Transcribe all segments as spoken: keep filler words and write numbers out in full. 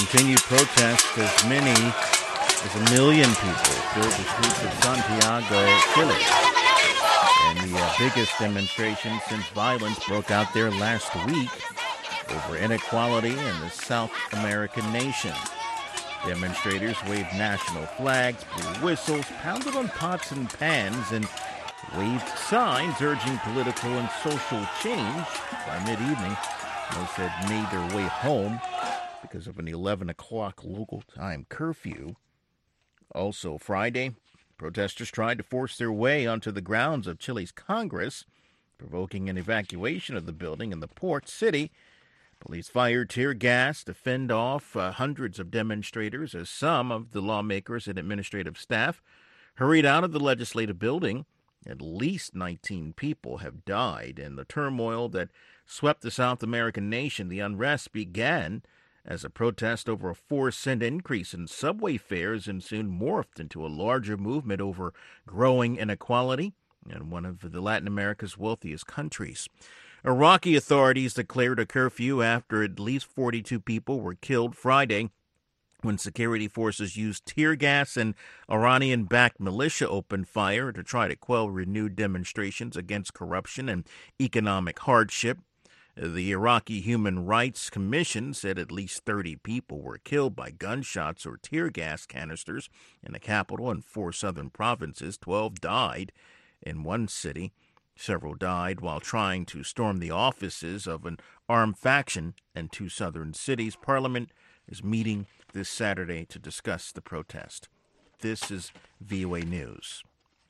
Continued protests as many as a million people filled the streets of Santiago, Chile. And the uh, biggest demonstration since violence broke out there last week over inequality in the South American nation. Demonstrators waved national flags, blew whistles, pounded on pots and pans, and waved signs urging political and social change. By mid-evening, most had made their way home because of an eleven o'clock local time curfew. Also Friday, protesters tried to force their way onto the grounds of Chile's Congress, provoking an evacuation of the building in the port city. Police fired tear gas to fend off uh, hundreds of demonstrators as some of the lawmakers and administrative staff hurried out of the legislative building. At least nineteen people have died in the turmoil that swept the South American nation. The unrest began as a protest over a four cent increase in subway fares and soon morphed into a larger movement over growing inequality in one of the Latin America's wealthiest countries. Iraqi authorities declared a curfew after at least forty-two people were killed Friday when security forces used tear gas and Iranian-backed militia opened fire to try to quell renewed demonstrations against corruption and economic hardship. The Iraqi Human Rights Commission said at least thirty people were killed by gunshots or tear gas canisters in the capital and four southern provinces. Twelve died in one city. Several died while trying to storm the offices of an armed faction in two southern cities. Parliament is meeting this Saturday to discuss the protest. This is V O A News.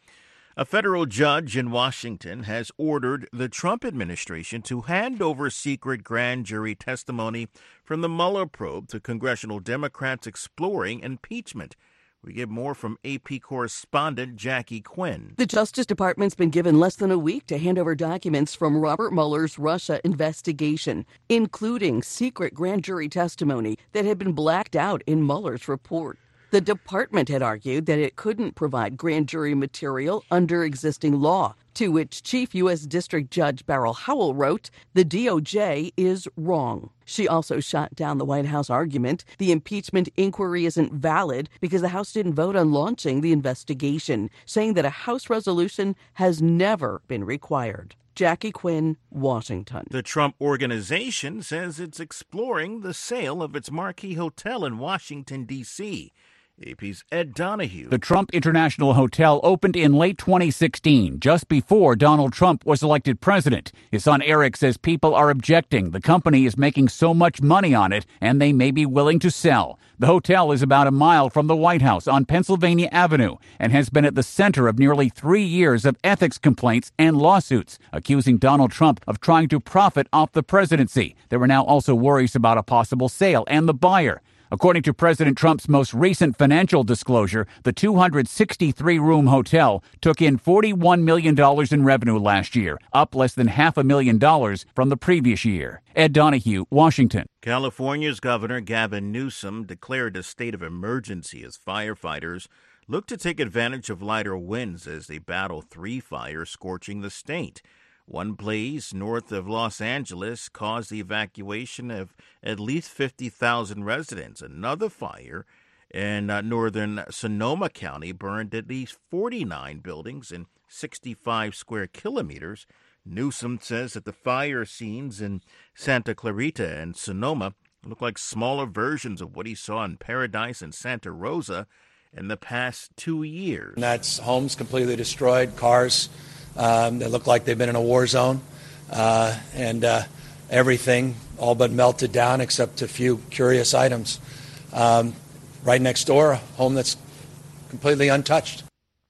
A federal judge in Washington has ordered the Trump administration to hand over secret grand jury testimony from the Mueller probe to congressional Democrats exploring impeachment. We get more from A P correspondent Jackie Quinn. The Justice Department's been given less than a week to hand over documents from Robert Mueller's Russia investigation, including secret grand jury testimony that had been blacked out in Mueller's report. The department had argued that it couldn't provide grand jury material under existing law, to which Chief U S. District Judge Beryl Howell wrote, the D O J is wrong. She also shot down the White House argument the impeachment inquiry isn't valid because the House didn't vote on launching the investigation, saying that a House resolution has never been required. Jackie Quinn, Washington. The Trump Organization says it's exploring the sale of its marquee hotel in Washington, D C A P's Ed Donahue. The Trump International Hotel opened in late twenty sixteen, just before Donald Trump was elected president. His son Eric says people are objecting. The company is making so much money on it, and they may be willing to sell. The hotel is about a mile from the White House on Pennsylvania Avenue and has been at the center of nearly three years of ethics complaints and lawsuits, accusing Donald Trump of trying to profit off the presidency. There are now also worries about a possible sale and the buyer. According to President Trump's most recent financial disclosure, the two hundred sixty-three room hotel took in forty-one million dollars in revenue last year, up less than half a million dollars from the previous year. Ed Donahue, Washington. California's Governor Gavin Newsom declared a state of emergency as firefighters look to take advantage of lighter winds as they battle three fires scorching the state. One blaze north of Los Angeles caused the evacuation of at least fifty thousand residents. Another fire in uh, northern Sonoma County burned at least forty-nine buildings in sixty-five square kilometers. Newsom says that the fire scenes in Santa Clarita and Sonoma look like smaller versions of what he saw in Paradise and Santa Rosa in the past two years. And that's homes completely destroyed, cars Um, they look like they've been in a war zone, uh, and uh, everything all but melted down except a few curious items. Um, right next door, a home that's completely untouched.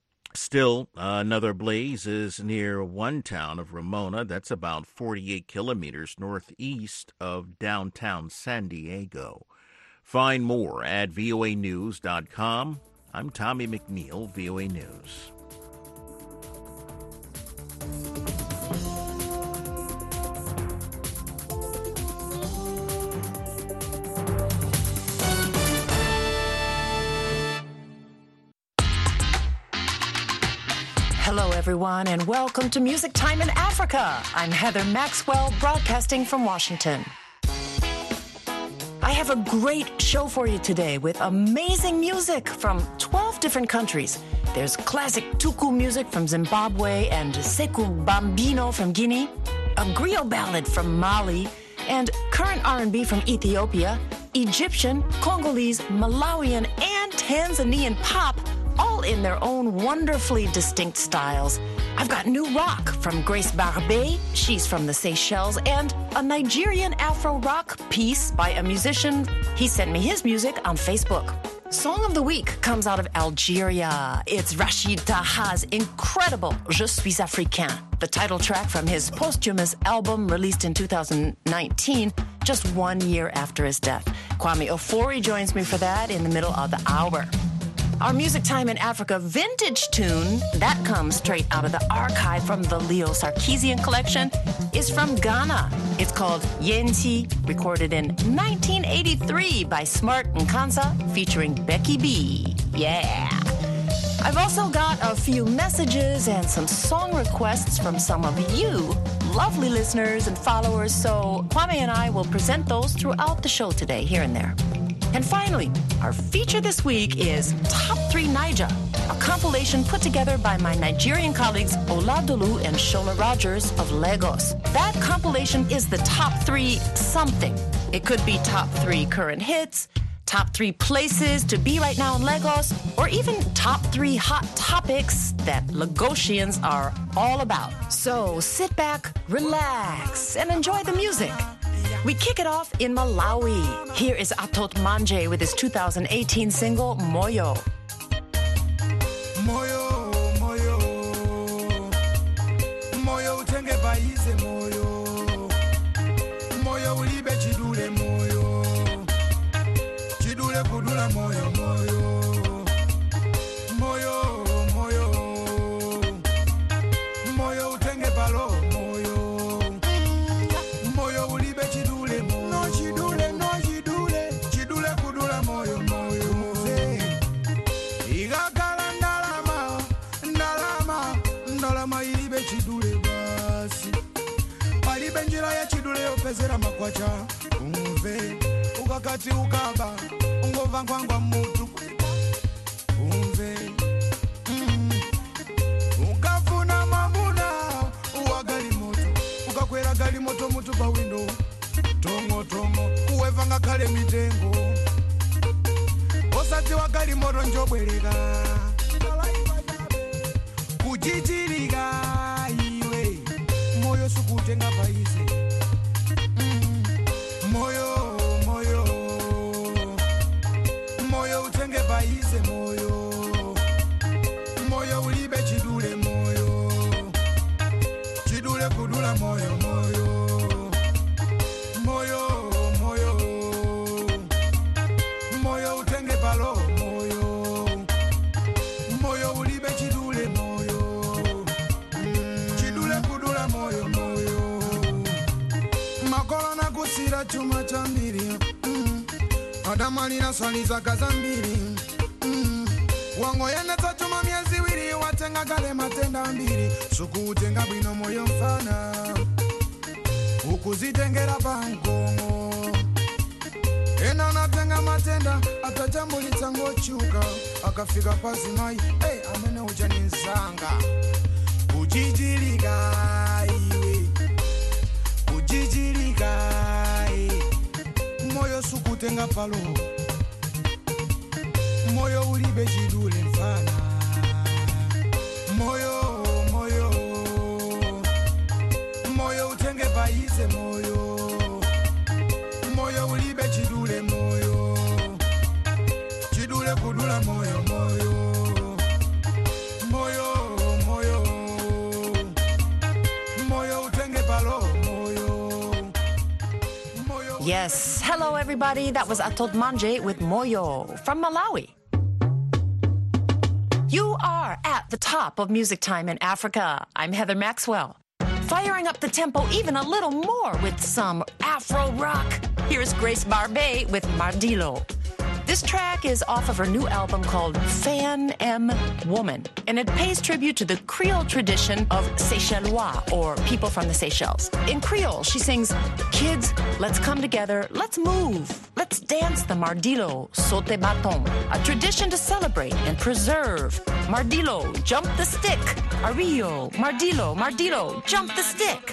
Still, uh, another blaze is near one town of Ramona. That's about forty-eight kilometers northeast of downtown San Diego. Find more at V O A news dot com. I'm Tommy McNeil, V O A News. Hello, everyone, and welcome to Music Time in Africa. I'm Heather Maxwell, broadcasting from Washington. I have a great show for you today with amazing music from twelve different countries. There's classic tuku music from Zimbabwe and Sekou Bambino from Guinea, a griot ballad from Mali, and current R and B from Ethiopia, Egyptian, Congolese, Malawian, and Tanzanian pop, all in their own wonderfully distinct styles. I've got new rock from Grace Barbet, she's from the Seychelles, and a Nigerian Afro-rock piece by a musician. He sent me his music on Facebook. Song of the Week comes out of Algeria. It's Rachid Taha's incredible Je suis Africain, the title track from his posthumous album released in two thousand nineteen, just one year after his death. Kwame Ofori joins me for that in the middle of the hour. Our Music Time in Africa vintage tune, that comes straight out of the archive from the Leo Sarkeesian collection, is from Ghana. It's called Yenti, recorded in nineteen eighty-three by Smart Nkansa, featuring Becky B. Yeah. I've also got a few messages and some song requests from some of you, lovely listeners and followers, so Kwame and I will present those throughout the show today, here and there. And finally, our feature this week is Top three Naija, a compilation put together by my Nigerian colleagues Oladolu and Shola Rogers of Lagos. That compilation is the top three something. It could be top three current hits, top three places to be right now in Lagos, or even top three hot topics that Lagosians are all about. So sit back, relax, and enjoy the music. We kick it off in Malawi. Here is Atot Manje with his two thousand eighteen single, Moyo. Moyo, moyo, moyo utenge baize moyo, moyo ulibe chidule moyo, chidule kudula moyo, moyo, moyo, moyo, moyo utenge balo moyo, moyo ulibe chidule moyo, no chidule, no chidule, chidule kudula moyo, moyo, igakala ndalama, ndalama, ndalama ilibe chidule basi, palibe njira ya chidule yopezera makwacha, umve, ukakati ukaba, ungova ngwangwa mutu, umve, mm. Ukafuna mamuna, uwagali moto, ukakwera gali moto mutu pa window, tongo tongo, uwevanga kale mitengo, osati wagali moto njobwereka, kuchichirika iwe, moyo sukutenga paize, mm. Moyo, moyo, moyo utenge paize moyo, moyo ulibe chidule moyo, chidule kudula moyo, moyo, moyo, moyo, moyo utenge palo moyo, moyo ulibe chidule moyo, chidule kudula moyo, moyo, makolo na kusira chuma chambiri, mm. Adamali na swali za kazambiri, mm. Wango yeneta chuma miezi wiri, watenga gale matenda mbiri, suku utenga bino moyo mfana, ukuzitengera bangongo, ena natenga matenda, atajambuli tango chuka, akafika pasi mai, hey, amene ujani nsanga, ujijirika iwe, ujijirika iwe, moyo suku tenga palo, moyo ulibe jidule mfana, moyo, moyo, moyo utenge paize moyo, moyo ulibe chidule moyo, chidule kudula moyo, moyo, moyo, moyo, moyo utenge palo moyo, moyo. Yes, hello everybody, that was Atot Manje with Moyo from Malawi. You are at the top of Music Time in Africa. I'm Heather Maxwell. Firing up the tempo even a little more with some Afro rock. Here's Grace Barbet with Mardilo. This track is off of her new album called Fan M Woman, and it pays tribute to the Creole tradition of Seychellois, or people from the Seychelles. In Creole, she sings, "Kids, let's come together, let's move, let's dance the Mardilo, saute bâton," a tradition to celebrate and preserve. Mardilo, jump the stick. Arillo, Mardilo, Mardilo, jump the stick.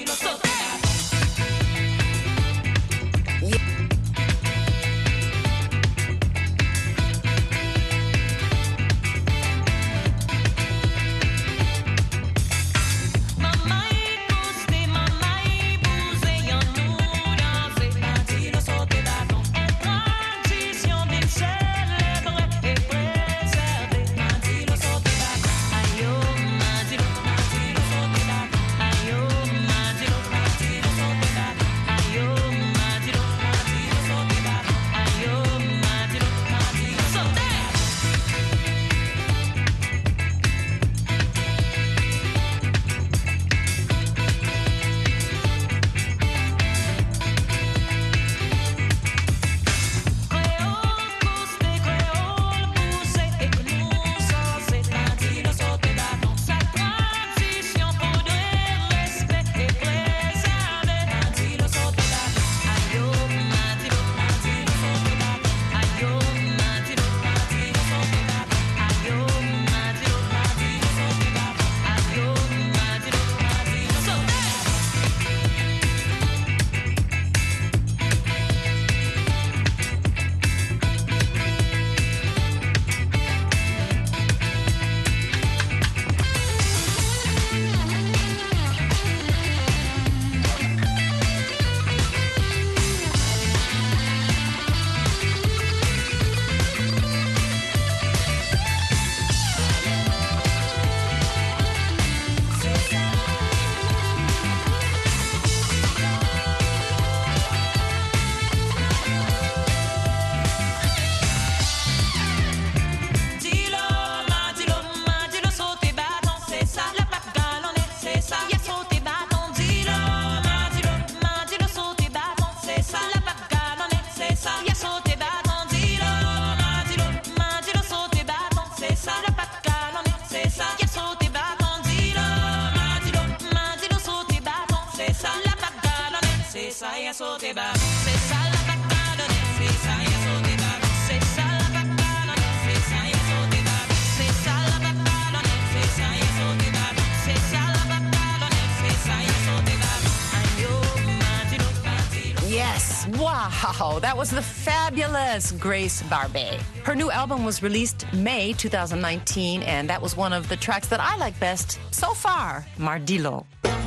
Yes, wow, that was the fabulous Grace Barbe. Her new album was released May two thousand nineteen, and that was one of the tracks that I like best so far, Mardilo.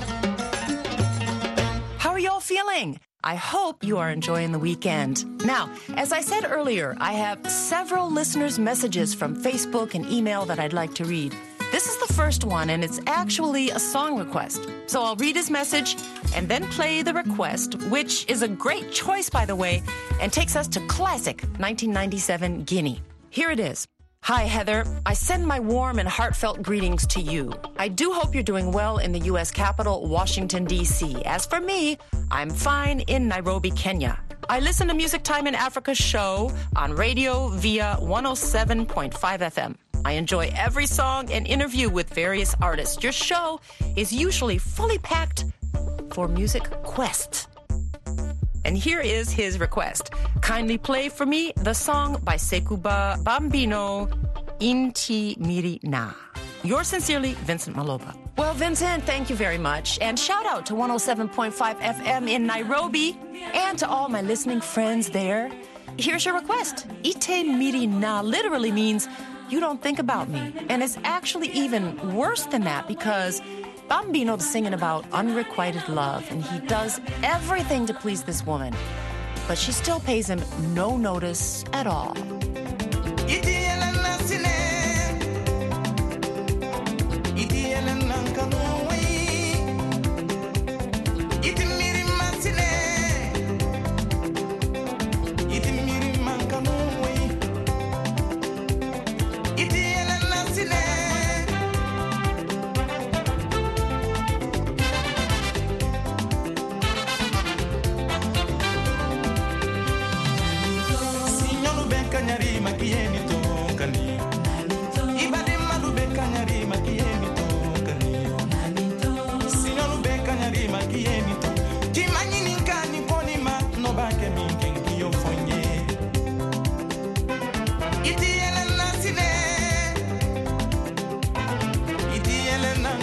How are y'all feeling? I hope you are enjoying the weekend. Now, as I said earlier, I have several listeners' messages from Facebook and email that I'd like to read. This is the first one, and it's actually a song request. So I'll read his message and then play the request, which is a great choice, by the way, and takes us to classic nineteen ninety-seven Guinea. Here it is. Hi, Heather. I send my warm and heartfelt greetings to you. I do hope you're doing well in the U S capital, Washington, D C. As for me, I'm fine in Nairobi, Kenya. I listen to Music Time in Africa's show on radio via one oh seven point five F M. I enjoy every song and interview with various artists. Your show is usually fully packed for Music Quest. And here is his request. Kindly play for me the song by Sekuba Bambino, Inti Miri Na. Yours sincerely, Vincent Maloba. Well, Vincent, thank you very much. And shout out to one oh seven point five F M in Nairobi and to all my listening friends there. Here's your request. Ite Miri Na literally means you don't think about me. And it's actually even worse than that because Bambino's singing about unrequited love, and he does everything to please this woman. But she still pays him no notice at all.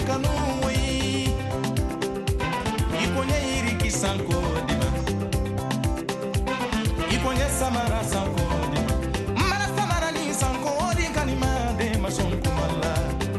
kanui iponye iriki sanko dima iponye samara sanko dima mara samara ni sanko di kanima de mason kumala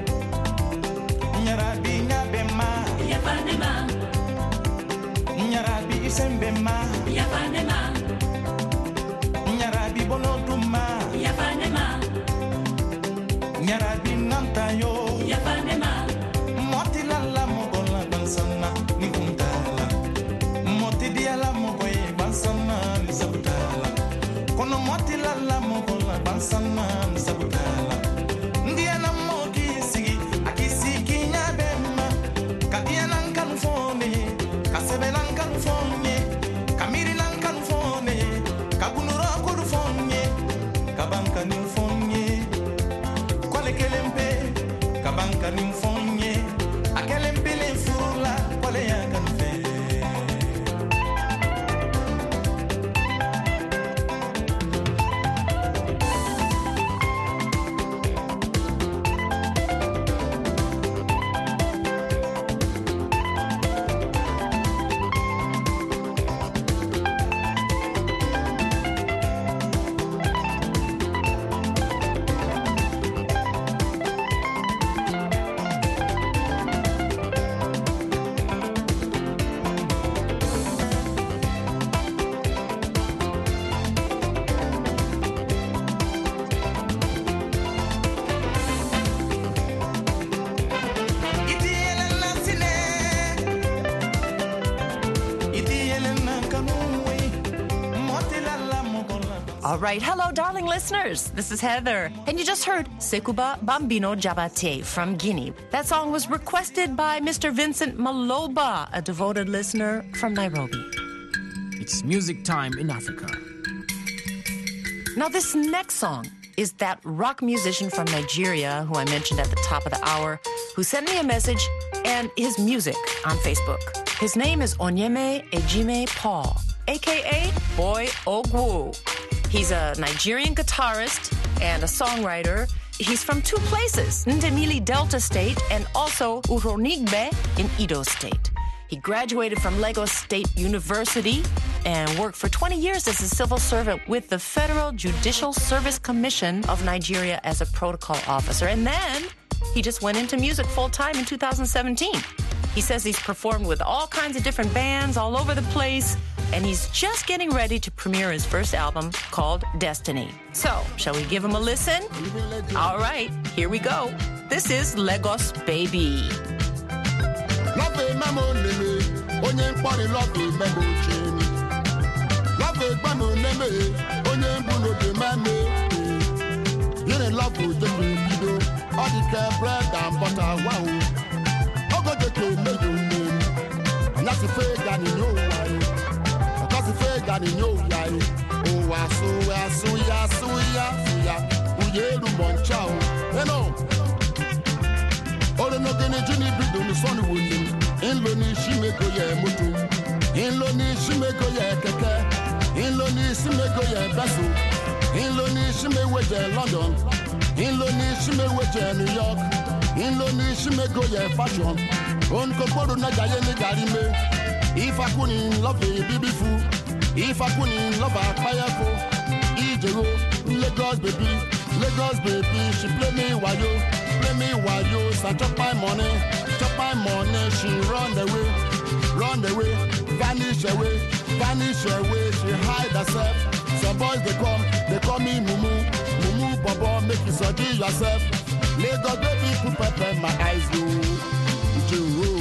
nyarabi nyabema yapanema nyarabi isembema yapanema nyarabi bonoduma yapanema nyarabi nantayo yapanema moti la la mogola bansana ni kuntala moti dia la mogoy bansana ni sabutala kono moti la la mogola bansana ni sabutala ndia na mogi sigi akisiki nyabema kadia nan kan fone kasebe nan kan fone kamiri nan kan fone kabunura ko fone kabanka ni fone kwale kelembe kabanka ni mfonye akelembele furula kwale ya kanfe All right, hello, darling listeners. This is Heather. And you just heard Sekuba Bambino Jabate from Guinea. That song was requested by Mister Vincent Maloba, a devoted listener from Nairobi. It's music time in Africa. Now, this next song is that rock musician from Nigeria who I mentioned at the top of the hour, who sent me a message and his music on Facebook. His name is Onyeme Ejime Paul, a k a. Boy Ogwu. He's a Nigerian guitarist and a songwriter. He's from two places, Ndemili Delta State and also Uronigbe in Edo State. He graduated from Lagos State University and worked for twenty years as a civil servant with the Federal Judicial Service Commission of Nigeria as a protocol officer. And then he just went into music full-time in two thousand seventeen. He says he's performed with all kinds of different bands all over the place, and he's just getting ready to premiere his first album called Destiny. So, shall we give him a listen? All right, here we go. This is Lagos Baby. Love a memo neme, onye mkpori love a memo cheni. Love a memo neme, onye mbuno de mame. Yene love a jeme bido, all the care bread and butter wow. Ogo de ke me do name, and that's a fake and you know why. That's a fake and you know why. Oh, wa so wa so ya so ya ya. Uye lu monchao, you know. Olo no gene jini bido ni soni wuni. Inlo ni shimeko ye moto. Inlo ni shimeko ye keke. Inlo ni shimeko ye beso. Inlo ni shimewe je London. Inlo ni shimewe je New York. Inlo ni shimeko ye fashion. Onko podo na jaye ni garime. If I couldn't love a baby fool. If I couldn't love a fireful. Ijero, Lagos baby. Lagos baby, she play me wayo. Play me wayo, so chop my money. Chop my money, she run away. Run away, vanish away. Vanish away, she hide herself. Some boys they come, they call me Mumu. Mumu Bobo, make you study yourself. Lagos baby, put pepper in my eyes, yo. Ijero.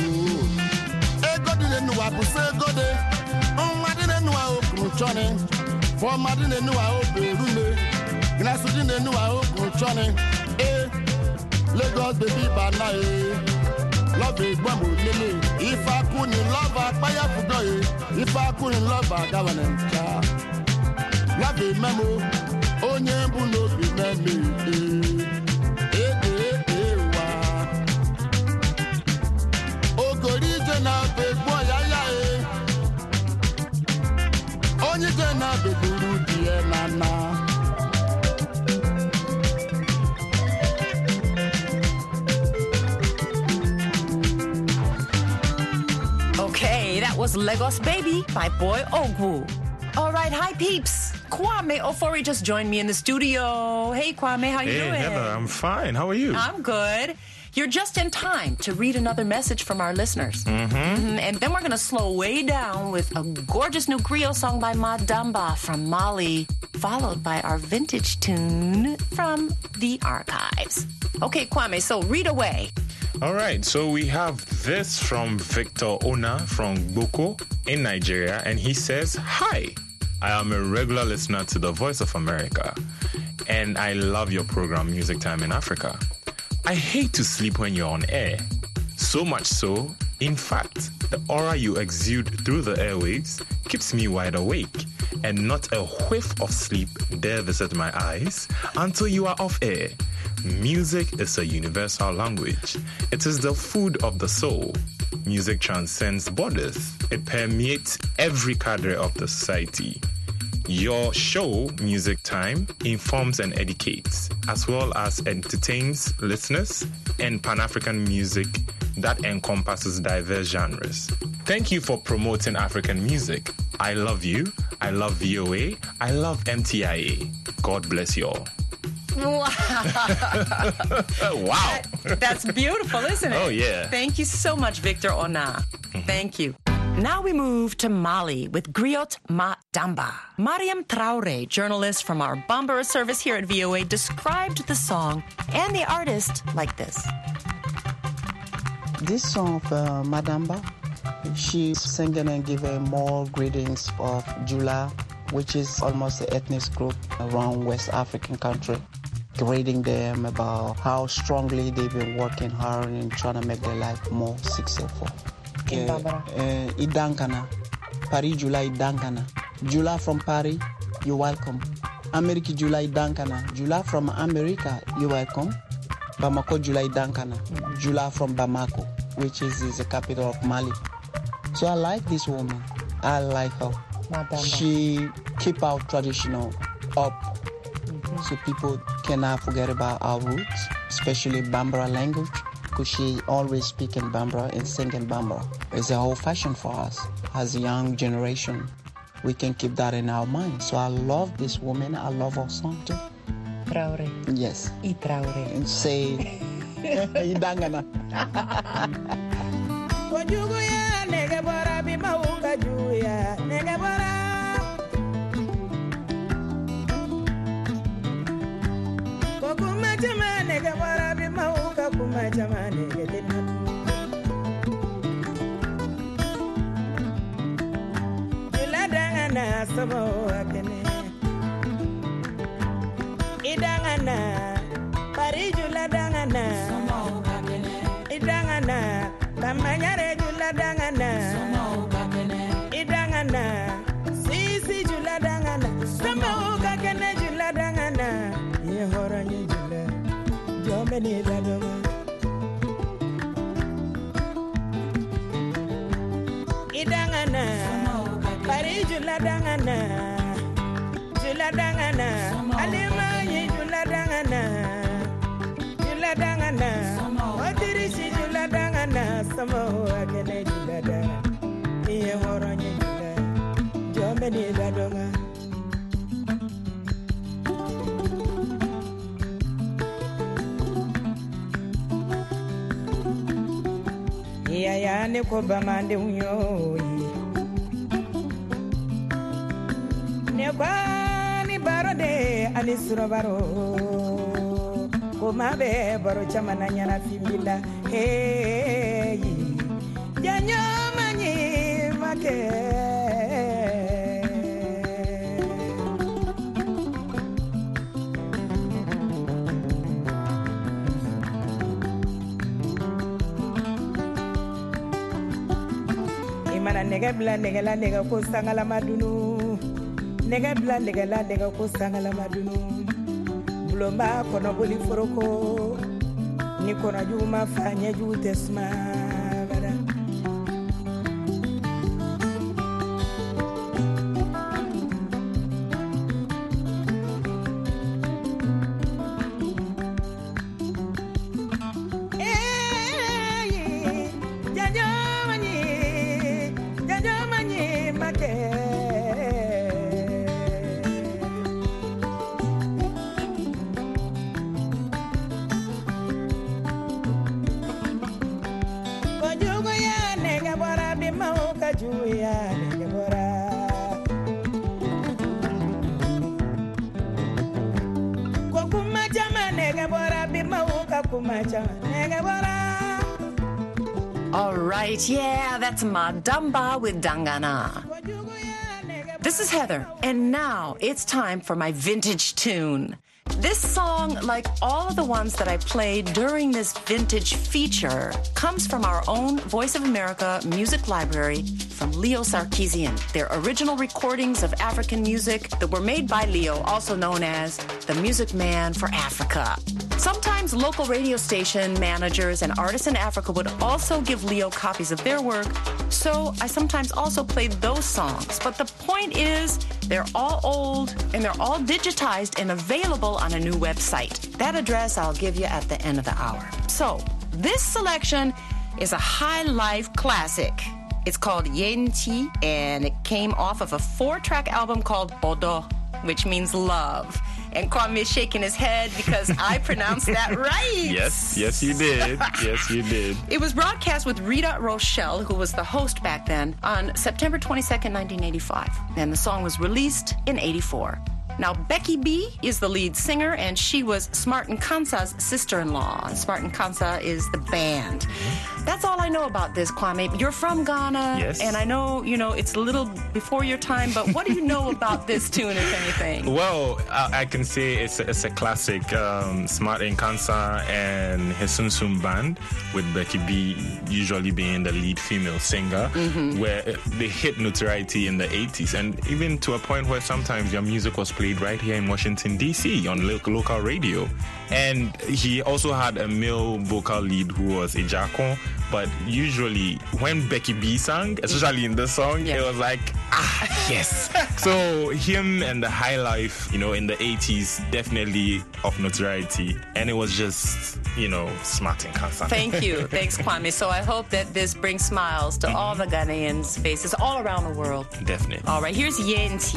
Ego didn't know I could say go there. Oh, I didn't know I opened Johnny. For I didn't know I opened Rume. Glass didn't know I opened Johnny. Eh, Lagos baby bana eh. Love it, bambo lele. If I couldn't love her, fire for go. If I couldn't love her, government cha. Love it, memo. Onye mbuno bi meme. Eh, eh, eh, wa. Ogori jena be boy ya ya eh. Onye jena be guru die nana. was Lagos Baby by Boy Ogwu. All right, hi peeps. Kwame Ofori just joined me in the studio. Hey Kwame, how you hey, doing? Hey Heather, I'm fine. How are you? I'm good. You're just in time to read another message from our listeners. Mm-hmm. Mm-hmm. And then we're going to slow way down with a gorgeous new griot song by Madamba from Mali, followed by our vintage tune from the archives. Okay, Kwame, so read away. All right, so we have this from Victor Ona from Boko in Nigeria, and he says, "Hi, I am a regular listener to the Voice of America, and I love your program, Music Time in Africa. I hate to sleep when you're on air. So much so, in fact, the aura you exude through the airwaves keeps me wide awake, and not a whiff of sleep dare visit my eyes until you are off air. Music is a universal language. It is the food of the soul. Music transcends borders. It permeates every cadre of the society. Your show, Music Time, informs and educates, as well as entertains listeners and Pan-African music that encompasses diverse genres. Thank you for promoting African music. I love you. I love V O A. I love M T I A. God bless you all." Wow. Wow. That, that's beautiful, isn't it? Oh, yeah. Thank you so much, Victor Ona. Mm-hmm. Thank you. Now we move to Mali with Griot Madamba. Mariam Traore, journalist from our Bambara service here at V O A, described the song and the artist like this. This song of uh, Madamba, she's singing and giving more greetings of Jula, which is almost an ethnic group around West African country, greeting them about how strongly they've been working hard and trying to make their life more successful. In Bambara. Uh, Idankana. Paris Jula Idankana. Jula from Paris, you're welcome. America Jula Idankana. Jula from America, you're welcome. Bamako Jula Idankana. Jula from Bamako, which is, is the capital of Mali. So I like this woman. I like her. Madamba. She keep our traditional up, mm-hmm. so people cannot forget about our roots, especially Bambara language, because she always speak in Bambara and sing in Bambara. It's a whole fashion for us as a young generation. We can keep that in our mind. So I love this woman. I love her song too. Traore. Yes. I Traore. And say, Idangana. Idangana, Parijula dangana, Idangana, Tamanyare jula dangana, Idangana, Sisi jula dangana, Sama kakene jula dangana, Yehorani jula, Jomeni ladoma. Idangana, Parijula dangana, Jula dangana, Alimani jula dangana, Jula dangana, Otirishi jula dangana, Samo agene jula dangana, Yehorani jula, Jomeni ladoma. Ya ya ne ko bamande unyo ne kwa ni barode ani suro baro ko mabe baro chamana nyana fimbila hey janyo manyi make mana nega bla nega la nega ko sangala madunu nega bla nega la nega ko sangala madunu bulomba kono boli foroko ni kono juma fanya jute sma bada eh janyo mani janyo Juya Negebora. Kokuma Jama Negebora, Bimauka Kumacha Negebora. All right, yeah, that's Madamba with Dangana. This is Heather, and now it's time for my vintage tune. This song, like all of the ones that I played during this vintage feature, comes from our own Voice of America music library from Leo Sarkeesian. They're original recordings of African music that were made by Leo, also known as the Music Man for Africa. Sometimes local radio station managers and artists in Africa would also give Leo copies of their work, so I sometimes also played those songs. But the point is, they're all old and they're all digitized and available on a new website. That address I'll give you at the end of the hour. So, this selection is a high life classic. It's called Yenti, and it came off of a four-track album called Odo, which means love. And Kwame is shaking his head because I pronounced that right. Yes, yes you did. Yes, you did. It was broadcast with Rita Rochelle, who was the host back then, on September twenty-second, nineteen eighty-five. And the song was released in eighty-four. Now, Becky B is the lead singer, and she was Smart Nkansa's sister-in-law. And Smart Nkansa is the band. Mm-hmm. That's all I know about this, Kwame. You're from Ghana, yes. And I know, you know, it's a little before your time, but what do you know about this tune, if anything? Well, I, I can say it's a, it's a classic. Um, Smart Nkansa and his Sunsum band, with Becky B usually being the lead female singer, mm-hmm. where they hit notoriety in the eighties, and even to a point where sometimes their music was played right here in Washington, D C on local, local radio. And he also had a male vocal lead who was Ejakon, but usually when Becky B sang, especially in this song, yeah. it was like, ah, yes. So him and the High Life, you know, in the eighties, definitely of notoriety. And it was just, you know, Smart Nkansa. Thank you. Thanks, Kwame. So I hope that this brings smiles to mm-hmm. all the Ghanaians' faces all around the world. Definitely. All right, here's Yenti.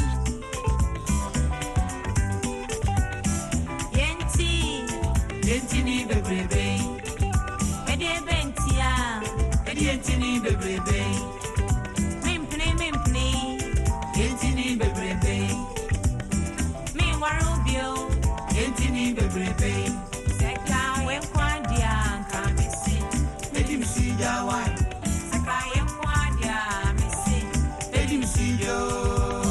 Yentini bebrebe, ede bentia, ede yentini bebrebe, mimpni mimpni, yentini bebrebe, mi warubio, yentini bebrebe, seka wenkwandia kamisi, edi msija wai, seka wenkwandia misi, edi msijo.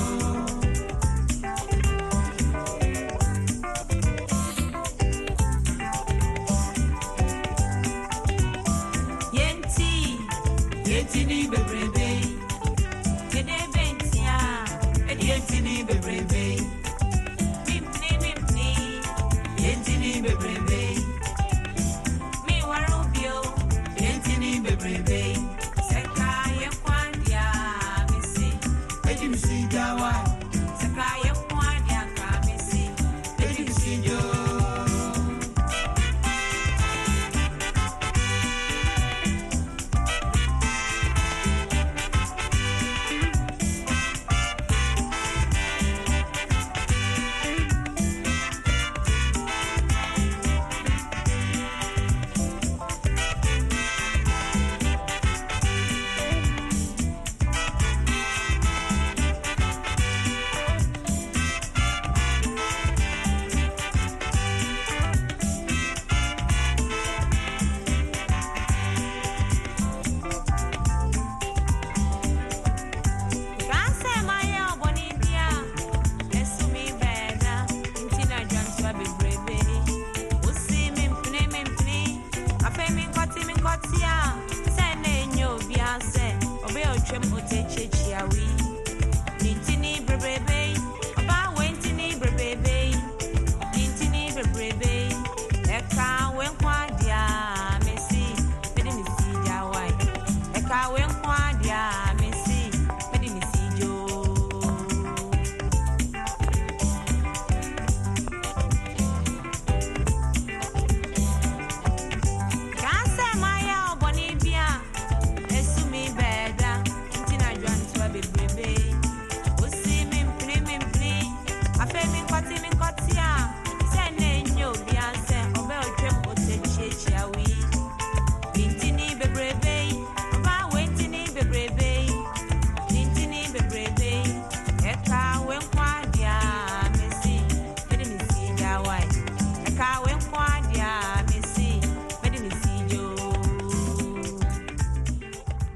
Yentini bebrebe, ede bentia, ede yentini bebrebe, mimpni mimpni, yentini bebrebe, mi warubio, yentini bebrebe, seka yenkwandia misi, edi misi jawa, seka yenkwandia kamisi, edi misi jo.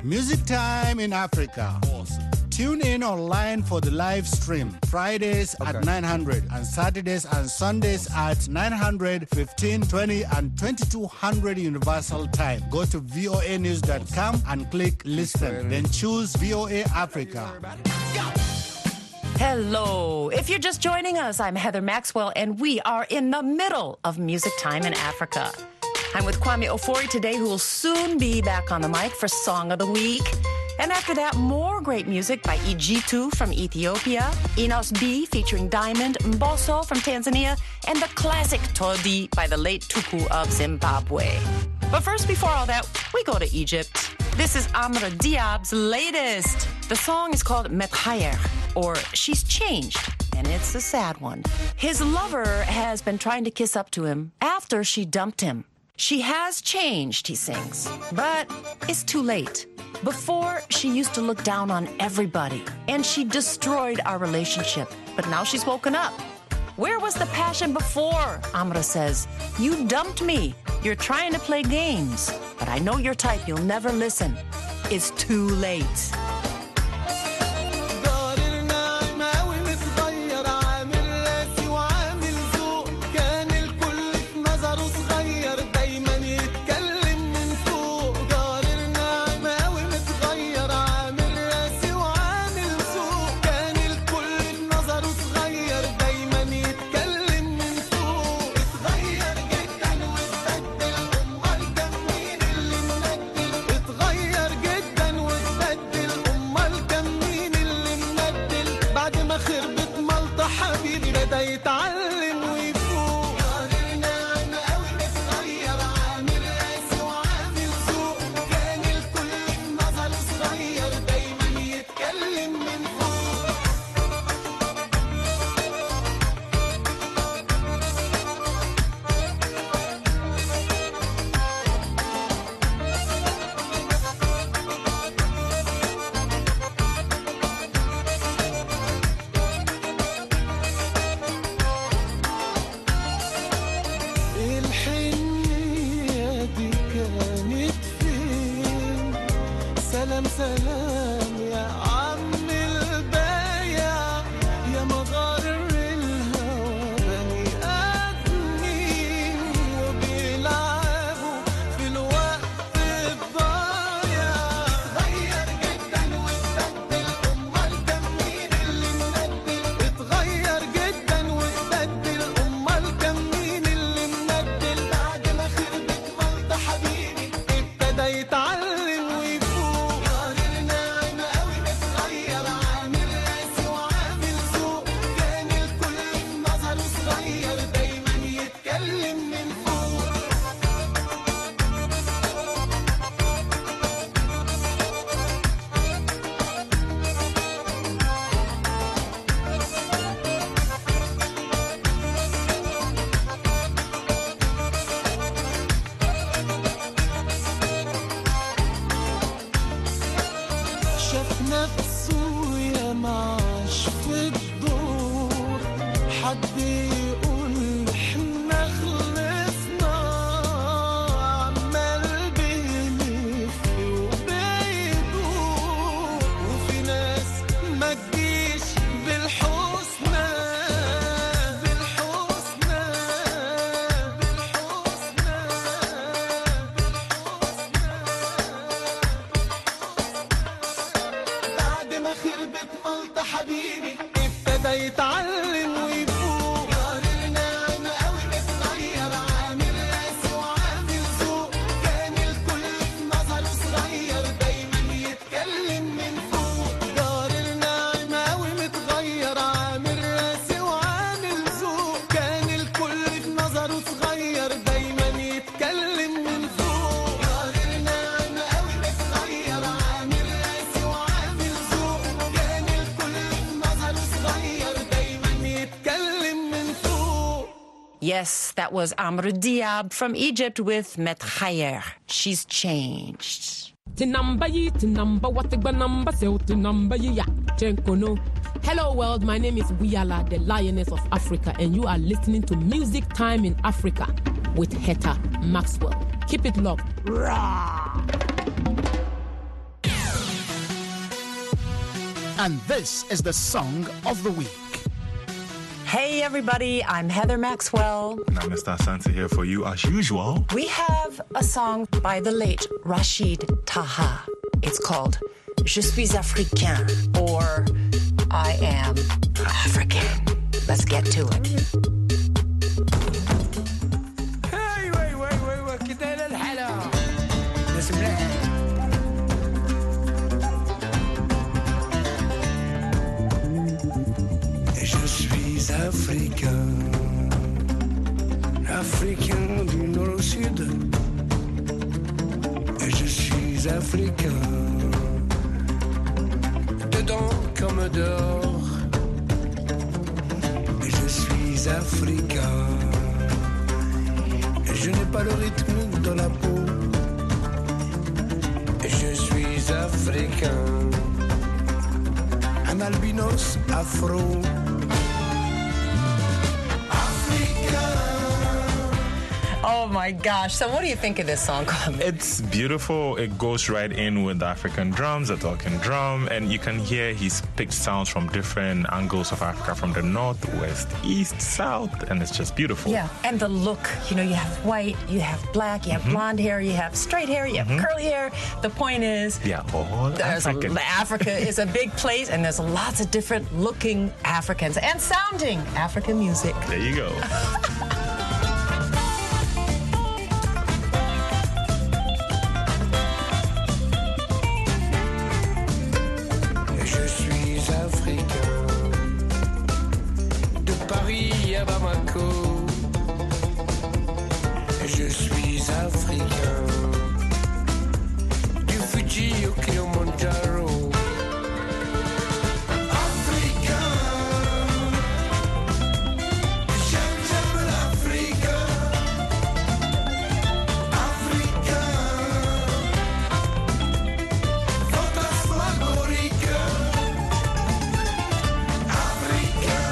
Music Time in Africa. Awesome. Tune in online for the live stream Fridays okay. at nine hundred and Saturdays and Sundays at nine hundred, fifteen, twenty and twenty-two hundred Universal Time. Go to V O A news dot com and click listen. Then choose V O A Africa. Hello. If you're just joining us, I'm Heather Maxwell, and we are in the middle of Music Time in Africa. I'm with Kwame Ofori today, who will soon be back on the mic for Song of the Week. And after that, more great music by Ijitu from Ethiopia, Enos B featuring Diamond, Mbosso from Tanzania, and the classic Todi by the late Tuku of Zimbabwe. But first, before all that, we go to Egypt. This is Amra Diab's latest. The song is called Methayer, or She's Changed, and it's a sad one. His lover has been trying to kiss up to him after she dumped him. She has changed, he sings, but it's too late. Before, she used to look down on everybody, and she destroyed our relationship. But now she's woken up. Where was the passion before? Amra says, you dumped me. You're trying to play games. But I know your type. You'll never listen. It's too late. Yes, that was Amr Diab from Egypt with Methayer. She's changed. Hello world, my name is Wiyala, the Lioness of Africa, and you are listening to Music Time in Africa with Heather Maxwell. Keep it locked. Rah! And this is the Song of the Week. Hey, everybody, I'm Heather Maxwell. And I'm Mister Asante here for you as usual. We have a song by the late Rachid Taha. It's called Je suis africain, or I am African. Let's get to it. Hey, wait, wait, wait, wait, كده الحلا. بسم الله. Je suis africain, africain du nord au sud. Et je suis africain, dedans comme dehors. Et je suis africain, et je n'ai pas le rythme dans la peau. Et je suis africain, un albinos afro. Oh my gosh. So what do you think of this song, Kwame? It's beautiful. It goes right in with the African drums, the talking drum, and you can hear he's picked sounds from different angles of Africa, from the north, west, east, south, and it's just beautiful. Yeah, and the look. You know, you have white, you have black, you have mm-hmm. blonde hair, you have straight hair, you have mm-hmm. curly hair. The point is, yeah, all there's African. A, Africa is a big place, and there's lots of different looking Africans and sounding African music. There you go. À Bamako, je suis africain, du Fuji au Kilimanjaro. Africain, j'aime, j'aime l'Afrique. Africain, fantasmagorique. Africain.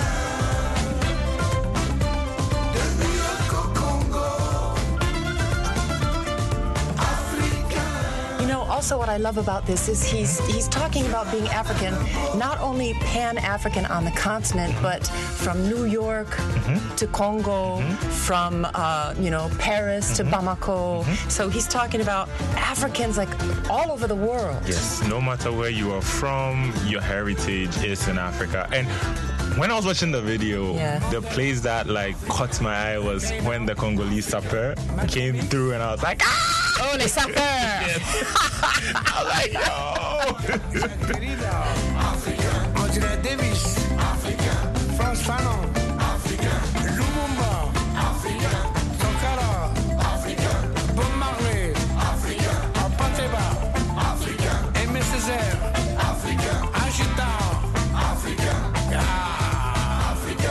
Also, what I love about this is he's he's talking about being African, not only pan-African on the continent, but from New York mm-hmm. to Congo, mm-hmm. from uh, you know Paris mm-hmm. to Bamako. Mm-hmm. So he's talking about Africans like all over the world. Yes, no matter where you are from, your heritage is in Africa. And when I was watching the video, yeah. the place that like caught my eye was when the Congolese sapper came through, and I was like, ah! Oh, les sapeurs! I was like, yo! Africa, Angela Davis, Africa, France Fanon, Africa, Lumumba, Africa, Sankara, Africa, Bob Marley, Africa, Apateba, Africa, Aimé Césaire, Africa, Agita, Africa, ah, Africa,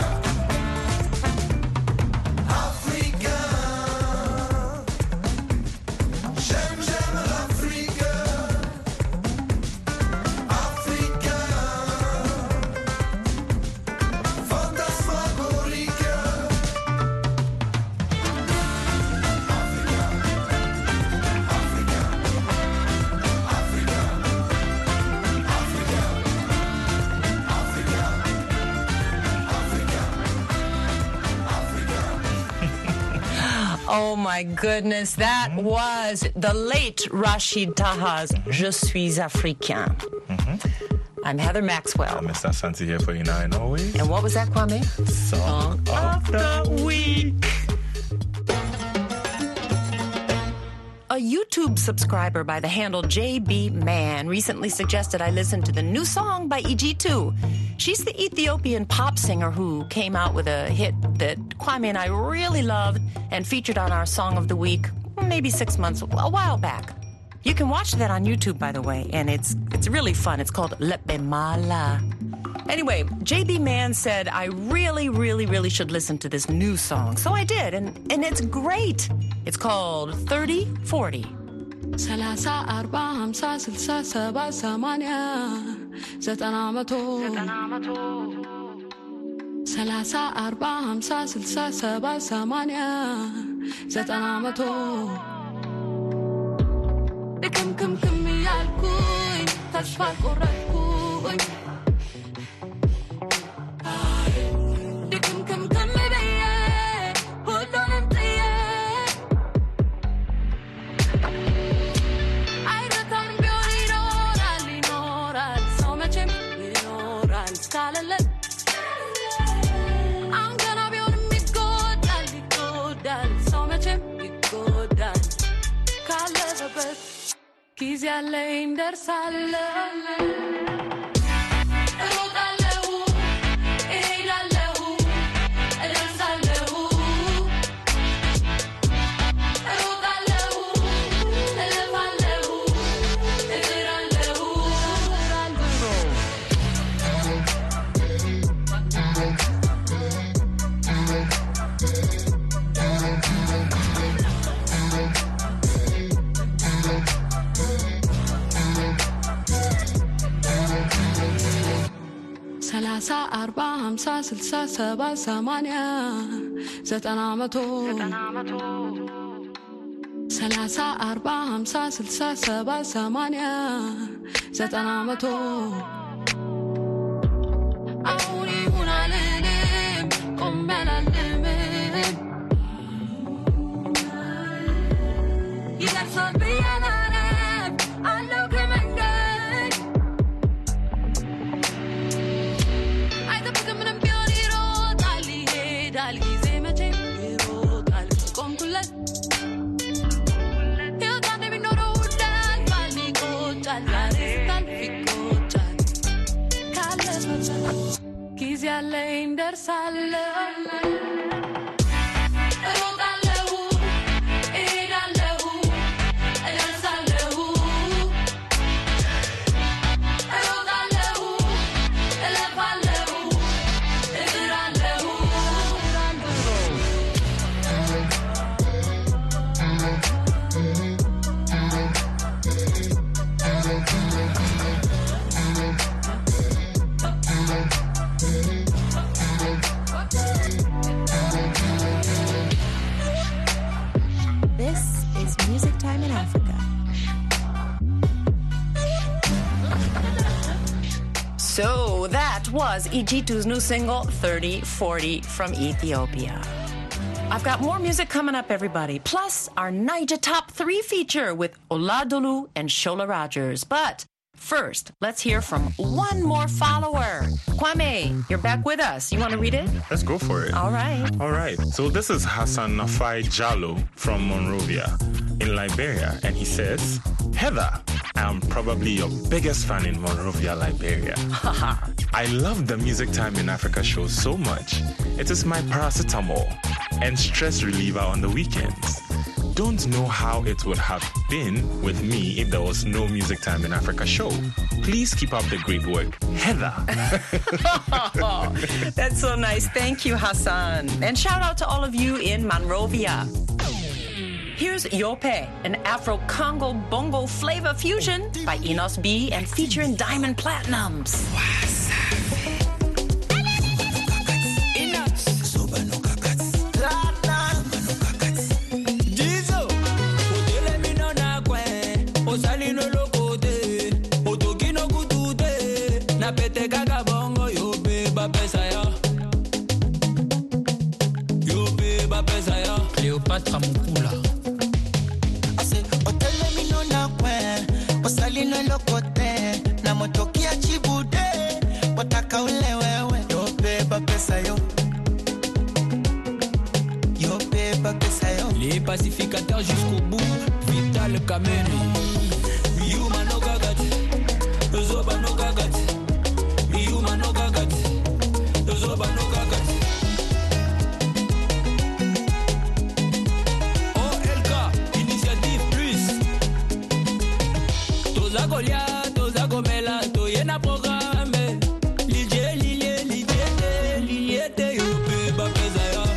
Africa. J'aime, j'aime l'Afrique. Africa. Fantasmagorique. Africa. Africa. Africa. Africa. Oh my goodness, that mm-hmm. was the late Rachid Taha's Je suis africain. Mm-hmm. I'm Heather Maxwell. I'm Mister Asante here for you now and always. And what was that, Kwame? Song of the Week. A YouTube subscriber by the handle J B Man recently suggested I listen to the new song by E G two. She's the Ethiopian pop singer who came out with a hit that Kwame and I really loved and featured on our Song of the Week maybe six months, a while back. You can watch that on YouTube, by the way, and it's it's really fun. It's called Lepe Mala. Anyway, J B Man said I really, really, really should listen to this new song. So I did, and, and it's great. It's called thirty forty. ሰላሳ አርባ ሃምሳ ስልሳ ሰባ ሰማንያ ዘጠና መቶ ሰላሳ አርባ ሃምሳ ስልሳ ሰባ ሰማንያ ዘጠና መቶ ድክምክምክም ያልኩኝ ተስፋ ቆረጥኩኝ ጊዜ አለኝ ደርሳለሁ እሮጣለሁ እሄዳለሁ እደርሳለሁ እሮጣለሁ እለፋለሁ እጥራለሁ ሰላሳ አርባ ሃምሳ ስልሳ ሰባ ሰማንያ ዘጠና መቶ ሰላሳ አርባ ሃምሳ ስልሳ ሰባ ሰማንያ ዘጠና መቶ አሁን ይሁን አልልም ቆሜ አላልምም ይደርሳል ብዬ አላለም አለው ከመንገድ አይጠብቅም ምንም ቢሆን ይሮጣል ይሄዳል ጊዜ መቼም ይሮጣል ቆምኩለት ሕይወት አንዴ ቢኖረው እንዳልፋል ይቆጫል ዛሬ ስታልፍ ይቆጫል ካለፈበት ጊዜ አለኝ ደርሳለሁ እሮጣለሁ እሄዳለሁ እደርሳለሁ እሮጣለሁ እለፋለሁ እጥራለሁ This is Music Time in Africa. So that was Ijitu's new single, thirty forty, from Ethiopia. I've got more music coming up, everybody. Plus, our Niger Top three feature with Oladolu and Shola Rogers. But first, let's hear from one more follower. Kwame, you're back with us. You want to read it? Let's go for it. All right. All right. So this is Hassan Nafai Jallo from Monrovia in Liberia. And he says, Heather, I'm probably your biggest fan in Monrovia, Liberia. I love the Music Time in Africa show so much. It is my paracetamol and stress reliever on the weekends. Don't know how it would have been with me if there was no Music Time in Africa show. Please keep up the great work. Heather. That's so nice. Thank you, Hassan. And shout out to all of you in Monrovia. Here's Yope, an Afro-Congo bongo flavor fusion by Enos B and featuring Diamond Platinums. Cleopatra Mukula. Ase otele mino na kwe osali no lokote na motokia chibude wataka ule wewe yo beba pesa yo yo beba pesa yo Les pacificateurs jusqu'au bout. Vital Kameni. Yuma no gagati. Zoba no gagati. Yuma no gagati. Zoba no gagati. Goliath, Zagomela, Toyena programme. Lilie, lilie, lilie, lilie, yo pe bapezaya.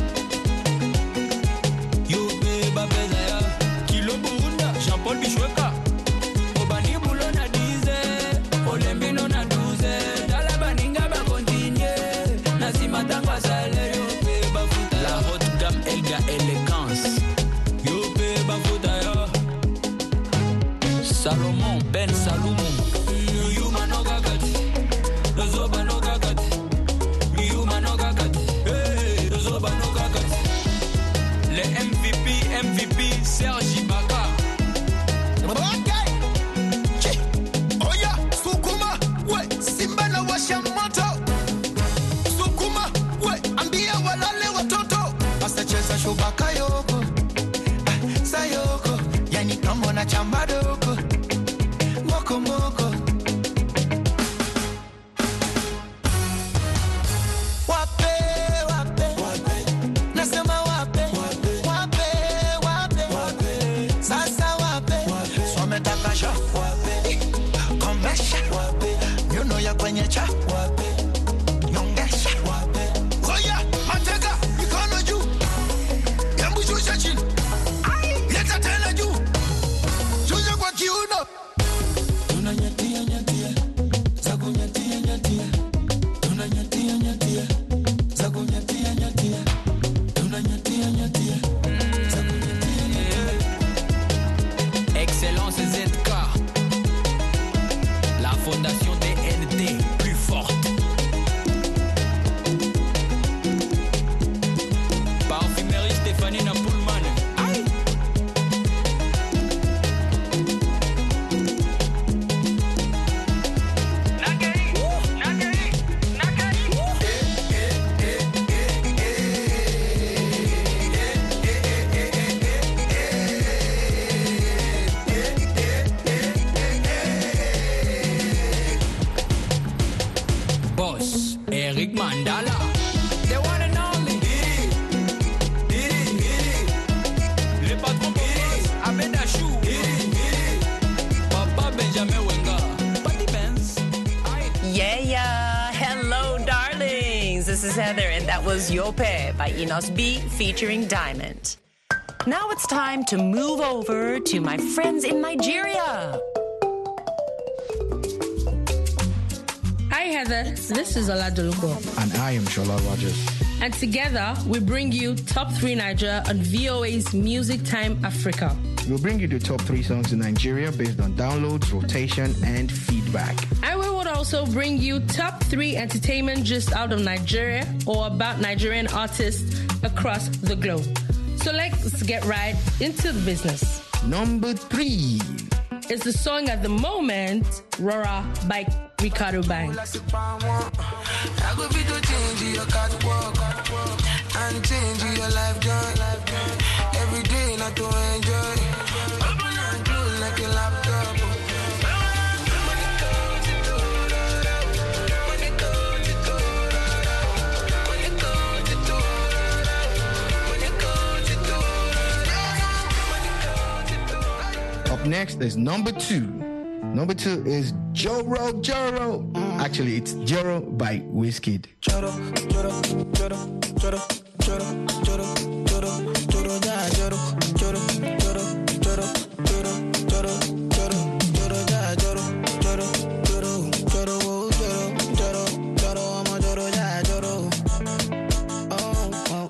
Yo pe bapezaya. Kilo Burunda, Jean-Paul Bichweka. Obani Boulon na dize, Olembino na douze. Dala baninga ba continue. Nasima tangwa sale, yo pe bafuta. La haute gamme Elga Elegance. Yo pe bafuta ya. Salomon Ben Salomon. Yuma no gagati. Zoba no gagati. Yuma no gagati. Hey, Zoba no gagati. Le M V P, M V P, Serge Ibaka. Okay. Chi. Oya, Sukuma. We, Simba na washa moto. Sukuma. We, ambia walale watoto. Asa cheza shubaka yoko. Ah, sayoko. Yani kambo na chambado. moko, moko moko. Wape, wape, wape. Nasema wape, wape, wape, wape. Sasa wape, swame takasha, wape. Kombesha, wape. Nyuno ya kwenye cha, wape. Nyongesha, wape. Oya, mateka, mikono juu. Yambu shusha chini. Leta tena juu. Shusha kwa kiuno. Tunanyatia, nyatia. Zagu nyatia, nyatia. Tunanyatia, nyatia. Zagu nyatia, nyatia. Tunanyatia, nyatia. Zagu nyatia, nyatia. Excellence Z K. La fondation D N T, plus forte. Parfumerie Stéphanie Napoulman. Aïe. Boss, Eric Mandala. The one and only. Le patron boss, Ahmed Achou. Papa Benjamin Wenga. Patty Benz. Yeah, yeah. Hello, darlings. This is Heather, and that was Yope by Enos B featuring Diamond. Now it's time to move over to my friends in Nigeria. Hi, Heather. This is Ola Doluko. And I am Shola Rogers. And together, we bring you Top three Nigeria on V O A's Music Time Africa. We'll bring you the top three songs in Nigeria based on downloads, rotation, and feedback. And we would also bring you top three entertainment gist out of Nigeria or about Nigerian artists across the globe. So let's get right into the business. Number three. It's the song at the moment, Rora by Ricardo Banks. I go be to change your catwalk and change your life joy. Every day not to enjoy. Open and close like a laptop. Up next is number two. Number two is Joro Joro. Actually, it's Joro by Wizkid. Joro, Joro, Joro, Joro, Joro, Joro, Joro, Joro, ja, Joro, Joro, Joro, Joro, Joro, Joro, Joro, Joro, ja, Joro, Joro, Joro, Joro, Joro, Joro, Joro, I'm a Joro, ja, Joro. Oh, oh,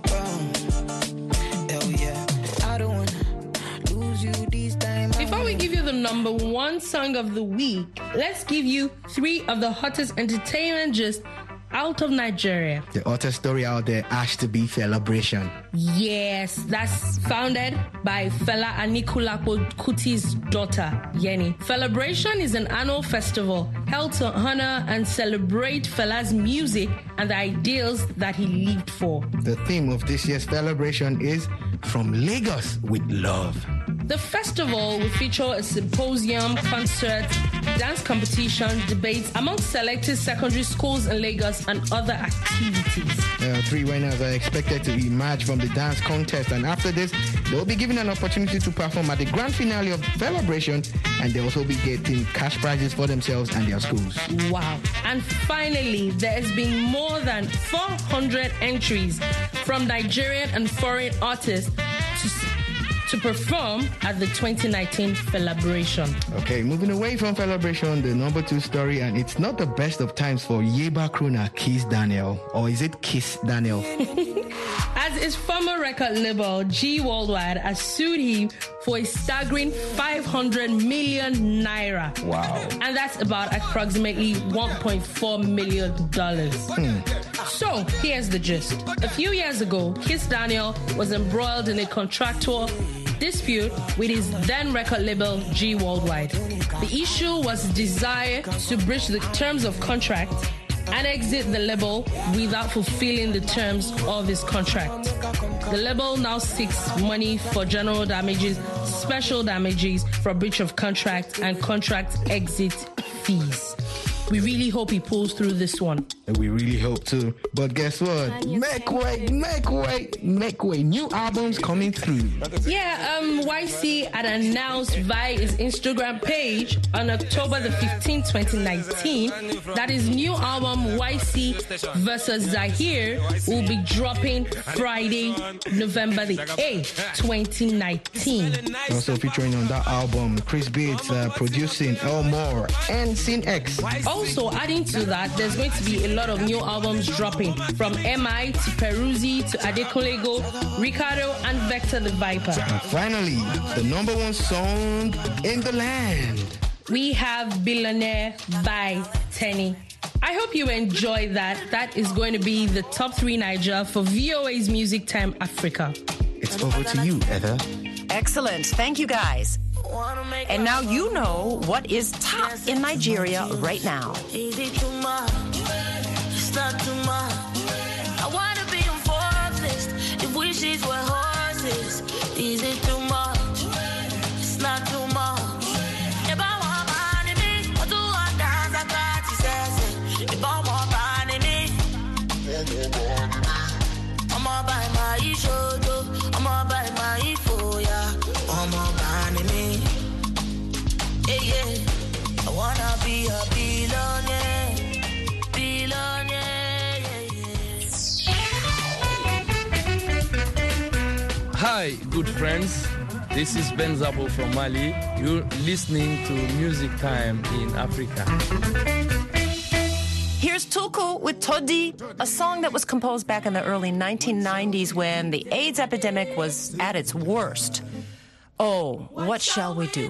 oh. Hell yeah. I don't wanna lose you this time. Before we give you the number one song of the week, let's give you three of the hottest entertainment gist out of Nigeria. The hottest story out there, Ash to Be Celebration. Yes, that's founded by Fela Anikulapo Kuti's daughter, Yeni. Celebration is an annual festival held to honor and celebrate Fela's music and the ideals that he lived for. The theme of this year's celebration is From Lagos with Love. The festival will feature a symposium, concerts, dance competition, debates among selected secondary schools in Lagos and other activities. Uh, three winners are expected to emerge from the dance contest, and after this, they will be given an opportunity to perform at the grand finale of the celebration, and they'll also be getting cash prizes for themselves and their schools. Wow. And finally, there has been more than four hundred entries from Nigerian and foreign artists to to perform at the twenty nineteen celebration. Okay, moving away from celebration, the number two story, and it's not the best of times for Yeba crooner Kiss Daniel, or is it Kiss Daniel? As his former record label, G Worldwide, has sued him for a staggering five hundred million naira. Wow. And that's about approximately one point four million dollars. Hmm. So, here's the gist. A few years ago, Kiss Daniel was embroiled in a contractual dispute with his then record label, G Worldwide. The issue was desire to breach the terms of contract and exit the label without fulfilling the terms of his contract. The label now seeks money for general damages, special damages for breach of contract, and contract exit fees. We really hope he pulls through this one. And we really hope to. But guess what? Make way, make way, make way. New albums coming through. Yeah, um, Y C had announced via his Instagram page on October the fifteenth, twenty nineteen, that his new album, Y C versus Zahir, will be dropping Friday, November the eighth, twenty nineteen. Also featuring on that album, Chris Bates uh, producing Elmore and Sin X. Also, adding to that, there's going to be a lot of new albums dropping, from M I to Peruzzi to Adekolego, Ricardo, and Vector the Viper. And finally, the number one song in the land. We have Billionaire by Tenny. I hope you enjoy that. That is going to be the top three Niger for V O A's Music Time Africa. It's over to you, Heather. Excellent. Thank you, guys. And now you know what is top in Nigeria right now. Is it too much? It's not too much. I wanna be on fourth list. If wishes were horses, is it too much? It's not too much. If I want money, me, I do want dance, I got to say. If I want money, me, I'ma buy my show, I'ma buy my phone, yeah. I'ma buy me. Yeah, yeah. I wanna be a billionaire, billionaire, yeah, yeah. Hi, good friends. This is Ben Zabo from Mali. You're listening to Music Time in Africa. Here's Tuku with Todi, a song that was composed back in the early nineteen nineties when the AIDS epidemic was at its worst. Oh, what shall we do?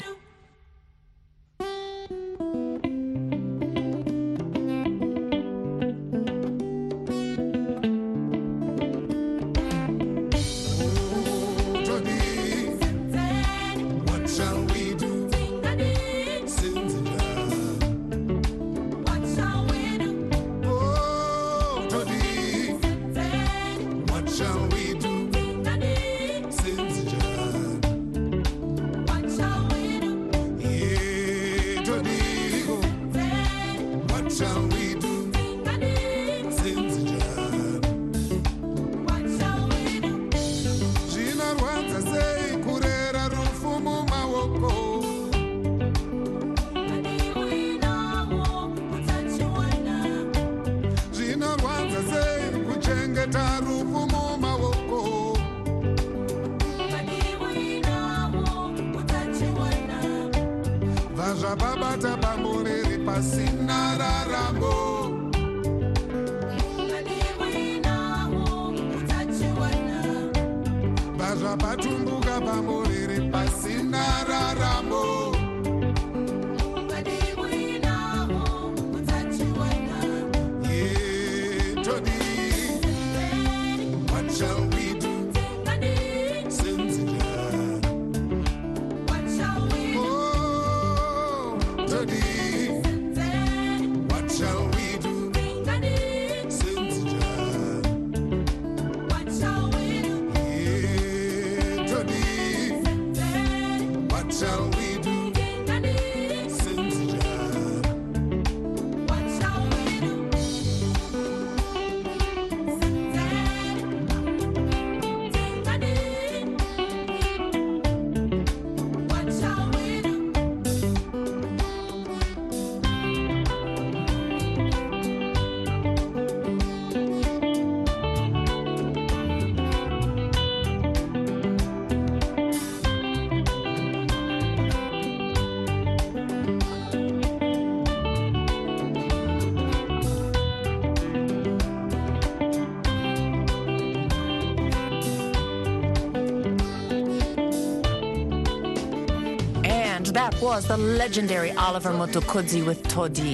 That was the legendary Oliver Motokudzi with Todi.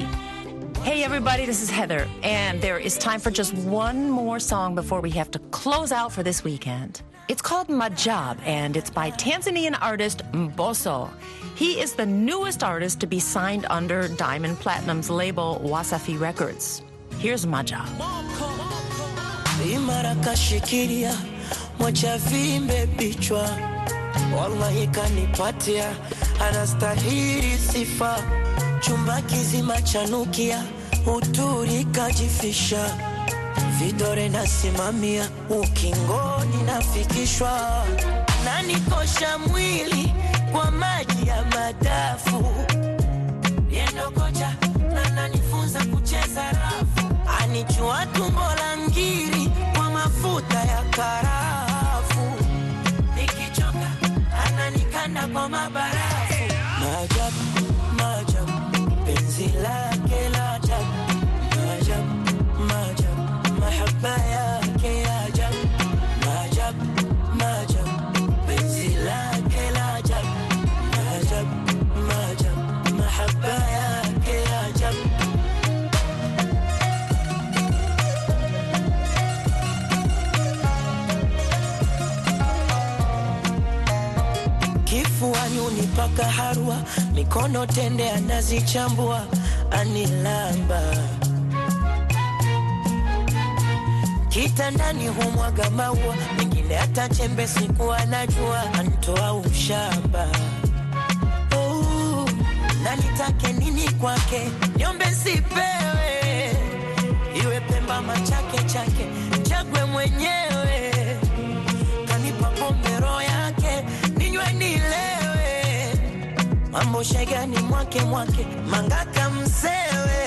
Hey everybody, this is Heather, and there is time for just one more song before we have to close out for this weekend. It's called Majab, and it's by Tanzanian artist Mbosso. He is the newest artist to be signed under Diamond Platinum's label Wasafi Records. Here's Maja. Imara kashikilia mwacha vimbe bichwa, wallahi kanipatia, anastahili sifa. Chumba kizima chanukia, uturi kajifisha, vidore nasimamia, ukingoni nafikishwa, na nikosha mwili kwa maji ya madafu. Yendo kocha na nanifunza kucheza rafu, anichua tumbo la ngiri kwa mafuta ya karafu. Nikichoka ananikanda kwa mabarafu. Maajabu, maajabu, penzi lake la ajabu. Maajabu, maajabu, mahaba yake ya ajabu. Maajabu, maajabu, penzi lake la ajabu. Maajabu, maajabu, mahaba yake ya ajabu. Kifuani unipaka harua, mikono tende anazichambua, anilamba. Kitandani humwaga maua, mengine hata chembe siku anajua, antoa ushamba. Oh, na nitake nini kwake, niombe sipewe, iwe Pemba machake chake, chagwe mwenyewe. Kanipa pombe roho yake, ninywe nilewe, mambo shegani mwake mwake, mangaka msewe.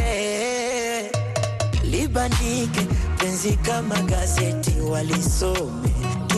Libandike penzi kama gazeti, walisome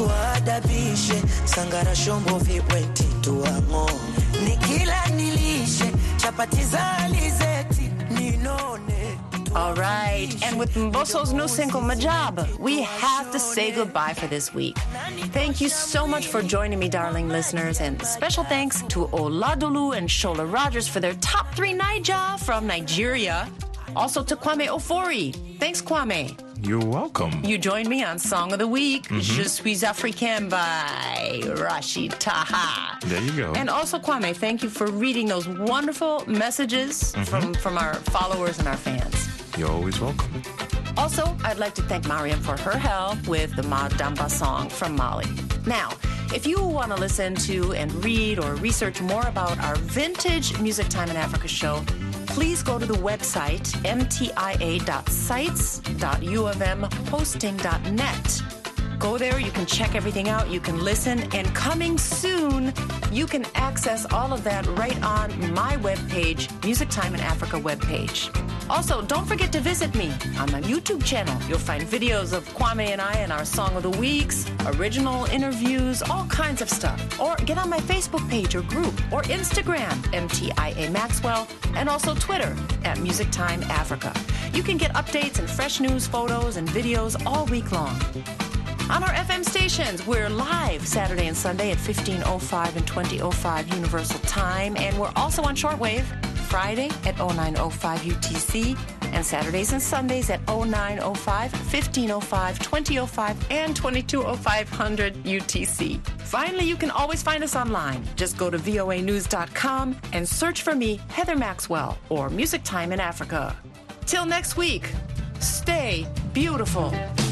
tuadabishe, sangara shombo vibweti tuango, nikila nilishe, chapati za alizeti ninone. All right, and with Mboso's new single, Majab, we have to say goodbye for this week. Thank you so much for joining me, darling listeners, and special thanks to Oladolu and Shola Rogers for their top three Naija from Nigeria. Also to Kwame Ofori. Thanks, Kwame. You're welcome. You joined me on Song of the Week, Mm-hmm. Je suis Africaine by Rashid Taha. There you go. And also, Kwame, thank you for reading those wonderful messages Mhm. from, from our followers and our fans. You're always welcome. Also, I'd like to thank Mariam for her help with the Ma Damba song from Mali. Now, if you want to listen to and read or research more about our vintage Music Time in Africa show, please go to the website m t i a dot sites dot u of m hosting dot net. Go there, you can check everything out, you can listen, and coming soon, you can access all of that right on my webpage, Music Time in Africa webpage. Also, don't forget to visit me on my YouTube channel. You'll find videos of Kwame and I and our Song of the Weeks, original interviews, all kinds of stuff. Or get on my Facebook page or group, or Instagram, M T I A Maxwell, and also Twitter at Music Time Africa. You can get updates and fresh news, photos, and videos all week long. On our F M stations, we're live Saturday and Sunday at fifteen oh five and twenty oh five Universal Time, and we're also on shortwave Friday at oh nine oh five U T C, and Saturdays and Sundays at oh nine oh five, fifteen oh five, twenty oh five, and twenty-two oh five hundred U T C. Finally, you can always find us online. Just go to V O A news dot com and search for me, Heather Maxwell, or Music Time in Africa. Till next week, stay beautiful.